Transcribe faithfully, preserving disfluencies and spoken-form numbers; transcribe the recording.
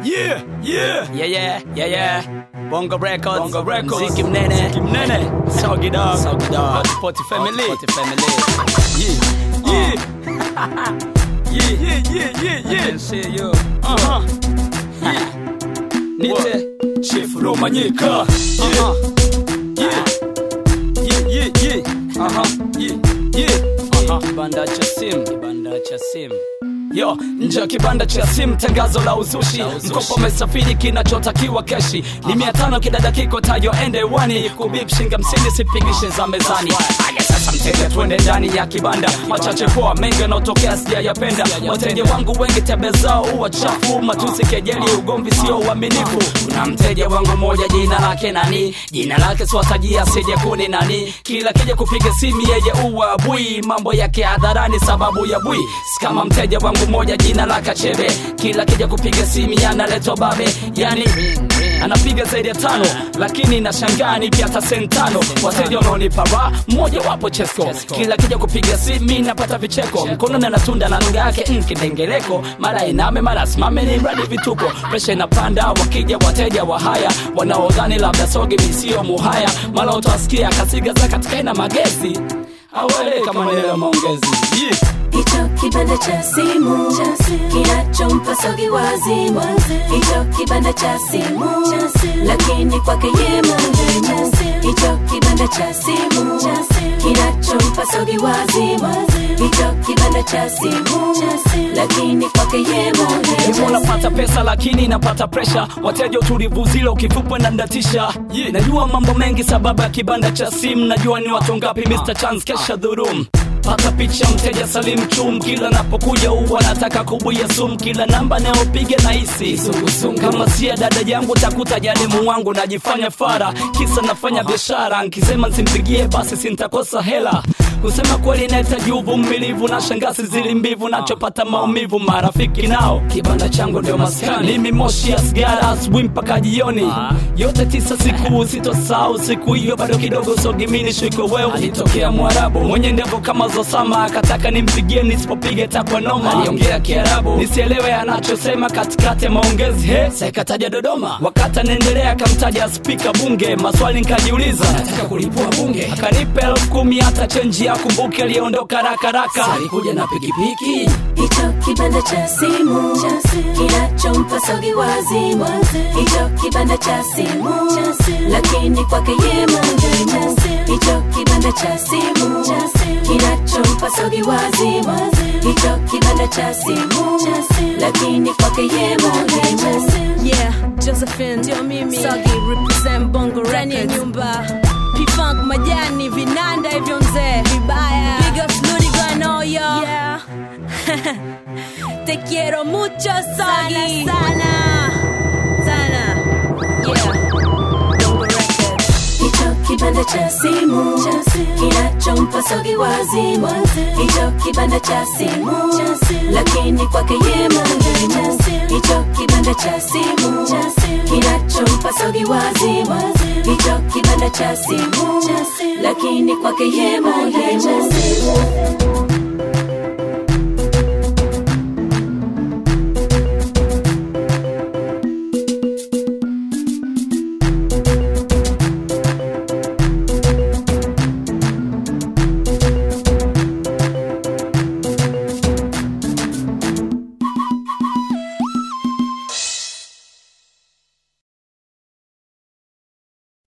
Yeah, yeah, Yeah, yeah, yeah, yeah. Bongo Records, Bongo Records. Ziki Mnene, Ziki Mnene. Soggy Dog, Soggy Dog. Potty Family, Potty Family. Yeah, yeah. Yeah, yeah, yeah, yeah, I yeah. can see you. Uh-huh. Yeah. Nite, Chief Romanyika. uh-huh, Yeah, yeah, yeah, yeah. uh-huh. Yeah, yeah. Uh-huh. Kibanda cha sim, kibanda cha sim. Yo, nje ya kibanda cha simu tangazo la uzushi, mkopo umesafiri kinachotakiwa keshi ni mia tano kidada kiko tayo ende wani kubib shinga msini sipigishe za mezani. Aya sasa mteja tuende ndani ya kibanda, machache poa mengi yanotokea sijayapenda. Wateja wangu wengi tebe zao uwa chafu, matusi kejeli ugomvi sio uaminifu. Kuna mteja wangu moja jina lake nani, jina lake swatajia sije kuni nani, kila kija kupiga simu yeye uwa bui, mambo yake hadharani sababu ya bui. Sikama mteja wangu moja jina la Kachebe, kila kija kupiga simu analetwa babe, yani anapiga zaidi ya tano, lakini nashangaa ni pia hata sentano. Wateja wanaonipa raha, mmoja wapo Chesko, kila kija kupiga simu napata vicheko, mkono na natunda na lugha yake nkidengeleko, mara iname mara simame ni mradi vituko. Presha inapanda wakija wateja wa haya, wanaodhani labda sogi misio muhaya, mara utawasikia kasiga za katika ina magezi awele kama nela maongezi. Yeah. Hicho kibanda cha simu kinachompa Sogi wazimu. Hicho kibanda cha simu lakini kwake ye muhimu. Hicho kibanda cha simu kinachompa Sogi wazimu. Hicho kibanda cha simu lakini kwake ye muhimu. Napata pesa lakini napata pressure, wateja utulivu zile ukifupwa na ndatisha. Yeah. Najua mambo mengi sababu ya kibanda cha simu, najua ni watu ngapi mister Chance kesha dhurum. Pata picha mteja Salim Chum, kila napokuja uwa nataka kubuya sumu, kila namba naopiga na hisi kama siya dada yangu takuta janimu wangu, najifanya fara kisa nafanya biashara, nkisema nsimpigie basi sintakosa hela. Kusema kweli nahitaji uvumilivu na shangazi zili mbivu, nachopata maumivu marafiki nao kibanda changu ndio maskani. Mimi moshi ya sigara asubuhi mpaka jioni, yote tisa siku sitosahau siku hiyo, bado kidogo Sogi mini shiko wewe. Alitokea Mwarabu mwenye ndevu kama Zosama, akataka nimpigie nisipopiga takwa noma. Aliongea Kiarabu nisielewe anachosema, katikati ya maongezi he sekataja Dodoma. Wakati anaendelea akamtaja speaker bunge, maswali nikajiuliza nataka kulipua bunge, akanipa elfu kumi hata chenji ya kumbuke, aliondoka raka raka, alikuja na pikipiki. Hicho kibanda cha simu kinachompa Sogi wazimu. Hicho kibanda cha simu lakini kwake ye muhimu. Hicho kibanda cha simu kinachompa Sogi wazimu. Hicho kibanda cha simu lakini kwake ye muhimu. Yeah, Josephine ndio mimi, Sogi represent Bongo Records, nyumba P-Funk majani vinanda hivyo mzee vibaya. Big ups Ludigo and all y'all. Yeah. Te quiero mucho Sogi. Sana sana sana. Yeah. Bongo Records. Hicho kibanda cha simu kinachompa Sogi wazimu. Hicho kibanda cha simu lakini kwake ye muhimu. Hicho kibanda cha simu kinachompa Sogi wazimu. Hicho kibanda cha simu lakini kwake ye muhimu.